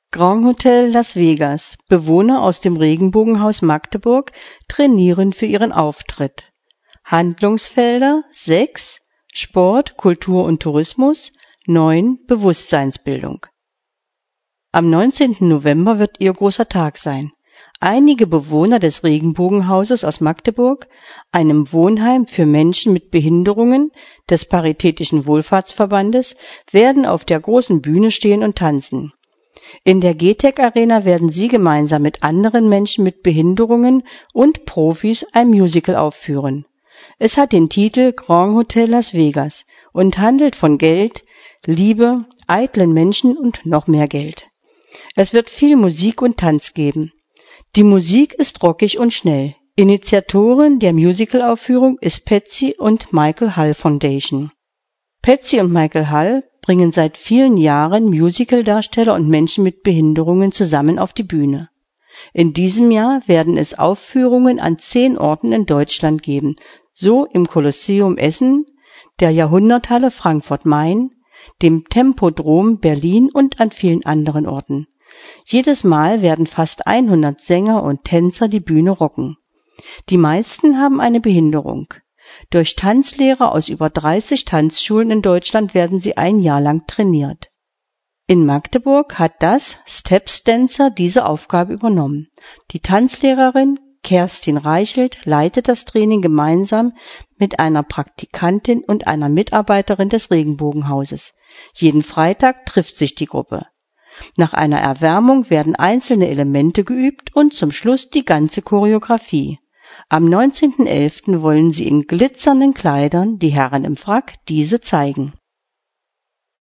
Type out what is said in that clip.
Grand Hotel Las Vegas. Bewohner aus dem Regenbogenhaus Magdeburg trainieren für ihren Auftritt. Handlungsfelder 6. Sport, Kultur und Tourismus. 9. Bewusstseinsbildung. Am 19. November wird ihr großer Tag sein. Einige Bewohner des Regenbogenhauses aus Magdeburg, einem Wohnheim für Menschen mit Behinderungen des Paritätischen Wohlfahrtsverbandes, werden auf der großen Bühne stehen und tanzen. In der GTEC Arena werden sie gemeinsam mit anderen Menschen mit Behinderungen und Profis ein Musical aufführen. Es hat den Titel Grand Hotel Las Vegas und handelt von Geld, Liebe, eitlen Menschen und noch mehr Geld. Es wird viel Musik und Tanz geben. Die Musik ist rockig und schnell. Initiatorin der Musicalaufführung ist Patsy und Michael Hull Foundation. Patsy und Michael Hull bringen seit vielen Jahren Musicaldarsteller und Menschen mit Behinderungen zusammen auf die Bühne. In diesem Jahr werden es Aufführungen an 10 Orten in Deutschland geben, so im Kolosseum Essen, der Jahrhunderthalle Frankfurt-Main, dem Tempodrom Berlin und an vielen anderen Orten. Jedes Mal werden fast 100 Sänger und Tänzer die Bühne rocken. Die meisten haben eine Behinderung. Durch Tanzlehrer aus über 30 Tanzschulen in Deutschland werden sie ein Jahr lang trainiert. In Magdeburg hat das Steps Dancer diese Aufgabe übernommen. Die Tanzlehrerin Kerstin Reichelt leitet das Training gemeinsam mit einer Praktikantin und einer Mitarbeiterin des Regenbogenhauses. Jeden Freitag trifft sich die Gruppe. Nach einer Erwärmung werden einzelne Elemente geübt und zum Schluss die ganze Choreografie. Am 19.11. wollen sie in glitzernden Kleidern, die Herren im Frack, diese zeigen.